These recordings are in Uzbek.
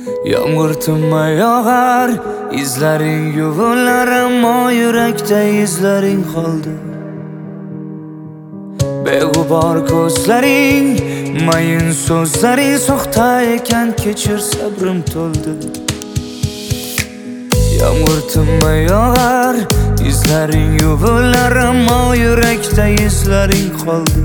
Yağmur tinmay yog'ar, izlaring yuvilar, ammo yurakda izlaring qoldi. Beg'ubor ko'zlaring, mayin so'zlaring soxta ekan, kechir sabrim to'ldi. Yağmur tinmay yog'ar, izlaring yuvilar, ammo yurakda izlaring qoldi.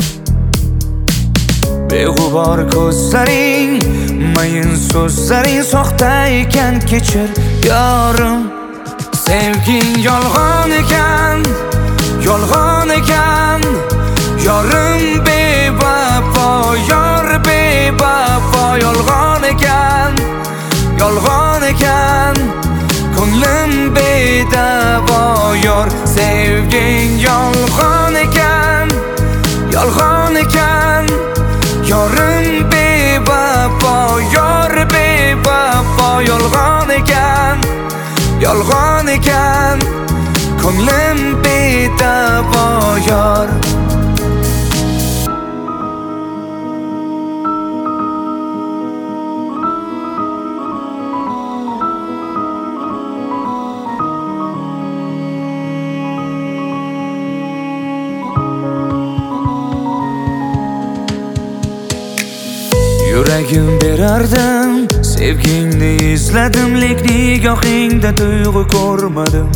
Beg'ubor ko'zlaring, mayin so'zlaring soxta ekan, kechir yorim. Sevging yolg'on ekan, yolg'on ekan. Yorim bevafo, yor bevafo. Yolg'on ekan, yolg'on ekan. Ko'nglim bedavo yor. Sevging yolg'on ekan, yolg'on ekan. Yorim bevafo, yor bevafo. Yolg'on ekan, yolg'on ekan. Ko'nglim bedavo yor. Yuragim berardim, sevgingni izladim, lekin nigohingda tuyg'u ko'rmadim.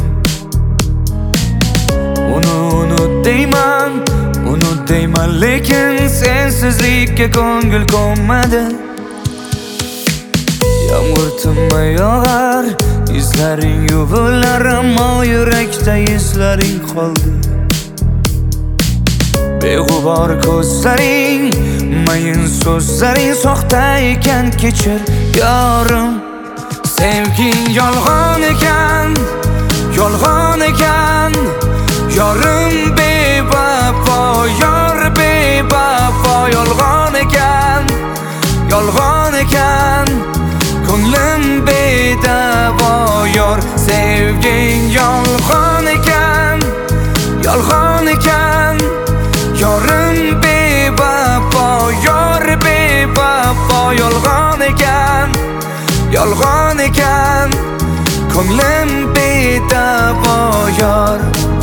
Unut deyman, lekin sensizlikka ko'ngil ko'nmadi. Yağmur tinmay yog'ar, izlaring yuvilar, ammo yurakda izlaring qoldi. Beg'ubor ko'zlaring, mayin so'zlaring soxta ekan, kechir yorim. Sevging yolg'on ekan, yolg'on ekan. Yorim bevafo, yor bevafo. Yolg'on ekan, yolg'on ekan. Ko'nglim bedavo yor. Sevging yolg'on ekan, yolg'on ekan. Yorim bevafo, yor bevafo. Yolg'on ekan, yolg'on ekan. Ko'nglim bedavo yor.